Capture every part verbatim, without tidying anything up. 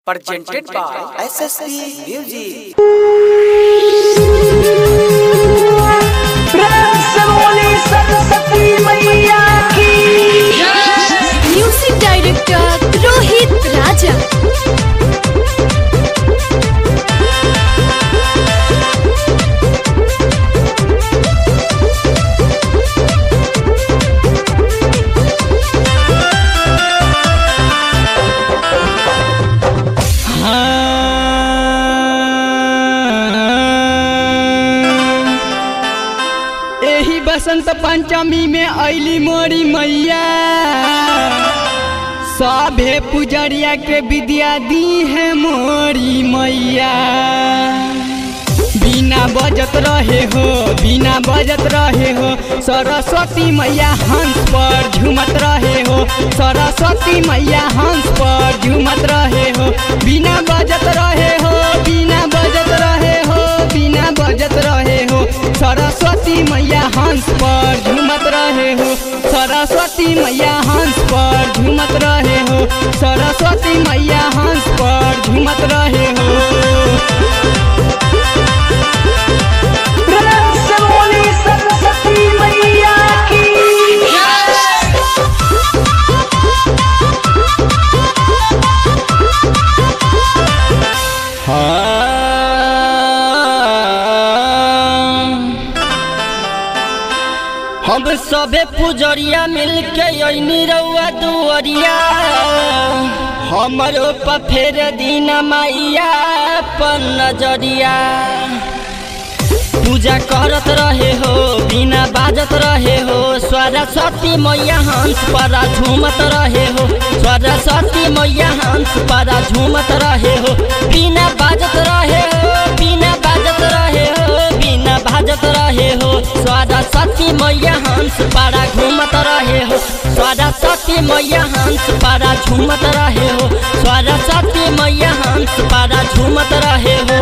presented by S S P Music. प्रेम से बोली सरस्वती मैया की। Music director Rohit Raja. बसंत पंचमी में अली मोरी मैया सभे पुजरिया के विद्या दी है मोरी मैया। बिना बजत रहे हो बिना बजत रहे हो सरस्वती मैया हंस पर झूमत रहे हो। सरस्वती मैया हंस पर झूमत रहे हो। बिना बजत रहे हो बिना बजत रहे हो बिना बजत रहे हो सरस्वती मैया हंस पर झूमत रहे हो। सरस्वती मैया हंस पर झूमत रहे हो। सरस्वती मैया हंस पर झूमत रहे हो। प्रेम से बोली सरस्वती मैया की। हम सबे पुजरिया मिलके अइनी रउआ दुअरिया। हमरो पर फेर दिन मैया पर नजरिया। पूजा करत रहे हो बिना बाजत रहे हो सरस्वती मैया हंस पर झूमत रहे हो। सरस्वती मैया हंस पर झूमत रहे हो। बिना बाजत रहे हो बिना बाजत रहे हो बिना बाजत रहे हो सरस्वती मैया हंस पर झूमत रहे हो। सरस्वती मैया हंस पर झूमत रहे हो। सरस्वती मैया हंस पर झूमत रहे हो।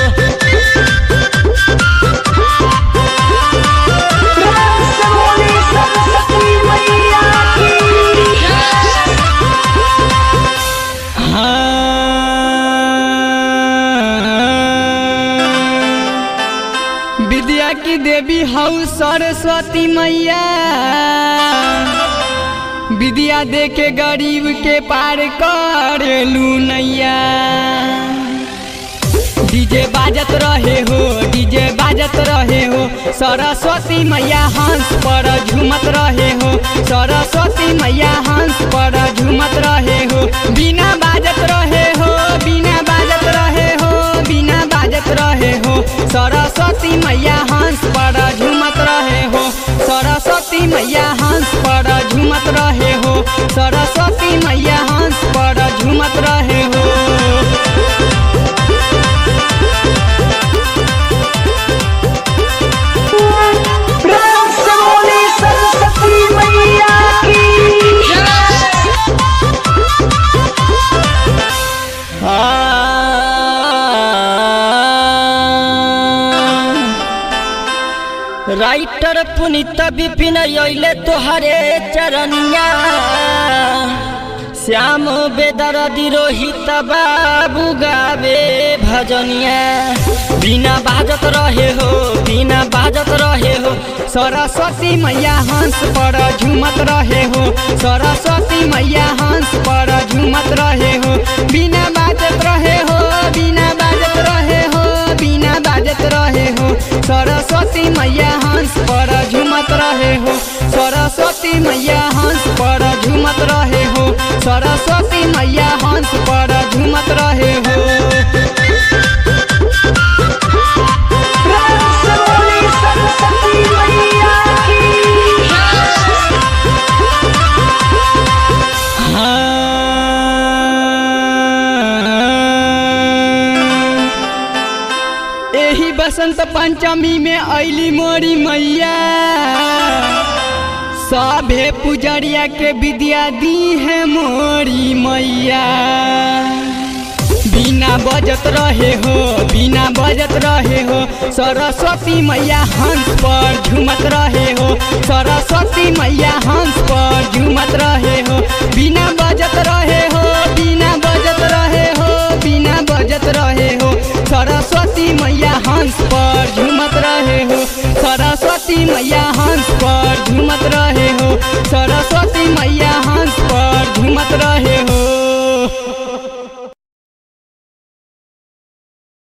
प्रेम से बोली सरस्वती मैया की। विद्या की देवी हऊ सरस्वती मैया। विद्या दे के गरीब के पार कर लू नैया। डीजे बाजत रहे हो डीजे बाजत रहे हो सरस्वती मैया हंस पर झूमत रहे हो। सरस्वती मैया हंस पर झूमत रहे हो। बिना बाजत रहे हो बिना बाजत रहे हो बिना बाजत रहे हो सरस्वती मैया हंस पर झूमत रहे हो। सरस्वती मैया हंस पर झूमत रहे हो। सरस्वती मैया हंस पर झूमत रहे हो। प्रेम से बोली सरस्वती मैया की। राइटर पुनीत विपिन अइले तोहरे चरनिया। श्याम बेदर्दी रोहित बाबू गावे भजनिया। बिना बाजत रहे हो बिना बाजत रहे हो सरस्वती मैया हंस पर झूमत रहे हो। सरस्वती मैया हंस पर झूमत रहे हो। बिना बाजत रहे हो बिना बाजत रहे हो बिना बाजत रहे हो सरस्वती मैया हंस पर झूमत रहे हो। सरस्वती मैया हंस पर झूमत रहे हो। सरस्वती मैया हंस पर झूमत रहे हो। प्रेम से बोली सरस्वती मैया की। एही बसंत पंचमी में अली मोरी मैया सभे पुजरिया के विद्या दी है मोरी मैया। बिना बजत रहे हो बिना बजत रहे हो सरस्वती मैया हंस पर झूमत रहे हो। सरस्वती मैया हंस पर झूमत रहे हो। बिना बजत रहे हो बिना बजत रहे हो सरस्वती मैया हंस पर झूमत रहे हो, सरस्वती मैया हंस पर झूमत रहे हो।